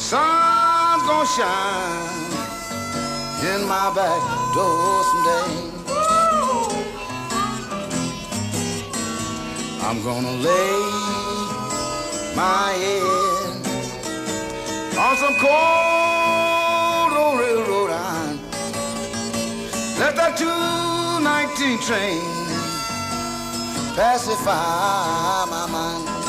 sun's gonna shine in my back door someday. I'm gonna lay my head on some cold old railroad iron. Let that 219 train pacify my mind.